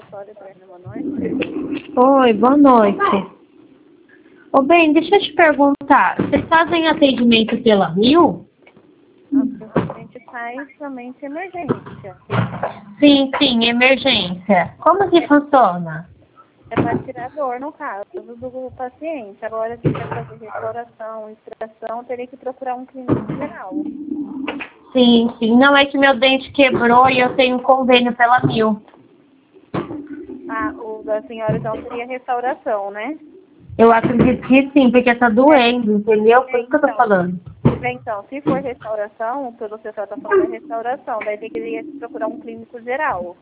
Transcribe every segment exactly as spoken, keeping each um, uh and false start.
Vitória Eterna, boa noite. Oi, boa noite. Ô, bem, deixa eu te perguntar, vocês fazem atendimento pela Mil? A gente faz somente emergência. Sim, sim, emergência. Como que funciona? É para tirar dor, no caso, do paciente. Agora, se quer fazer restauração, extração, teria que procurar um clínico geral. Sim, sim. Não, é que meu dente quebrou e eu tenho um convênio pela Mil. Ah, o da senhora, então, seria restauração, né? Eu acredito que sim, porque tá doendo, entendeu? Por isso que eu tô Então, falando. então, se for restauração, pelo que você está falando, é restauração. Daí teria que procurar um clínico geral.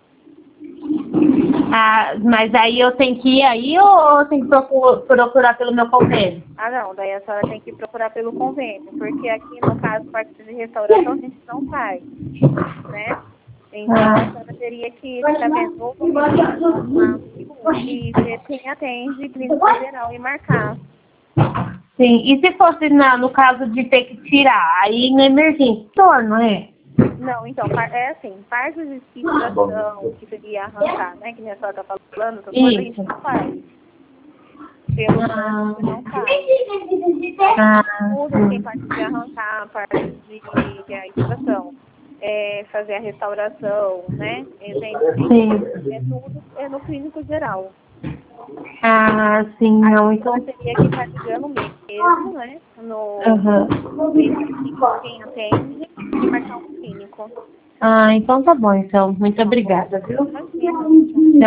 Ah, mas aí eu tenho que ir aí ou eu tenho que procu- procurar pelo meu convênio? Ah, não, daí a senhora tem que procurar pelo convênio, porque aqui, no caso, parte de restauração, a gente não faz, né? Então, a senhora teria que estar vendo ou e ver quem atende clínico geral e marcar. Sim, e se fosse na, no caso de ter que tirar, aí na emergência, torno, é? Não, então, par- é assim, parte de extração, que seria arrancar, né, que nem a senhora está falando, essas coisas a gente não faz. Pelo plano, a gente não faz. Ah, Tudo tem parte de arrancar, parte de, de a extração, é, fazer a restauração, né? Entende? sim. É tudo é no clínico geral. Ah, sim, não, Aí então. você teria que estar ligando mesmo, né? No Aham. quem atende e marcar um clínico. Ah, então tá bom, então. Muito obrigada, viu? Imagina.